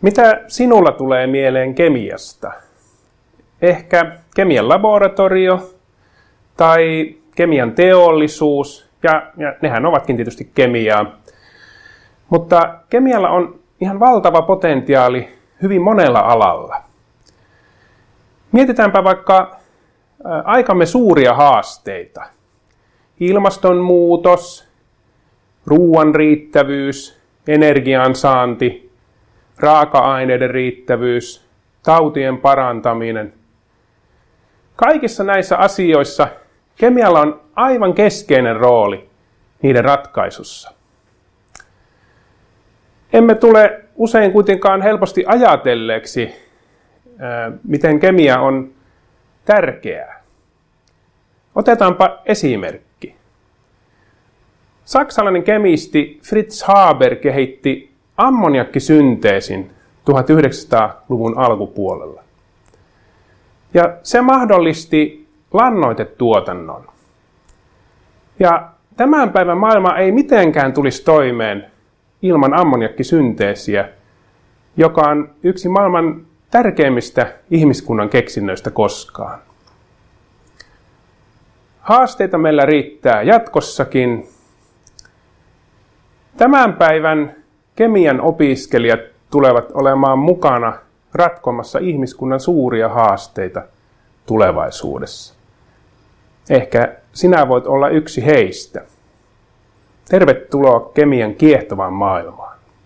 Mitä sinulla tulee mieleen kemiasta? Ehkä kemian laboratorio tai kemian teollisuus, ja nehän ovatkin tietysti kemiaa. Mutta kemialla on ihan valtava potentiaali hyvin monella alalla. Mietitäänpä vaikka aikamme suuria haasteita. Ilmastonmuutos, ruoan riittävyys, energian saanti, raaka-aineiden riittävyys, tautien parantaminen. Kaikissa näissä asioissa kemialla on aivan keskeinen rooli niiden ratkaisussa. Emme tule usein kuitenkaan helposti ajatelleeksi, miten kemia on tärkeää. Otetaanpa esimerkki. Saksalainen kemisti Fritz Haber kehitti ammoniakkisynteesin 1900-luvun alkupuolella. Ja se mahdollisti lannoitetuotannon. Ja tämän päivän maailma ei mitenkään tulisi toimeen ilman ammoniakkisynteesiä, joka on yksi maailman tärkeimmistä ihmiskunnan keksinnöistä koskaan. Haasteita meillä riittää jatkossakin. Tämän päivän kemian opiskelijat tulevat olemaan mukana ratkomassa ihmiskunnan suuria haasteita tulevaisuudessa. Ehkä sinä voit olla yksi heistä. Tervetuloa kemian kiehtovaan maailmaan.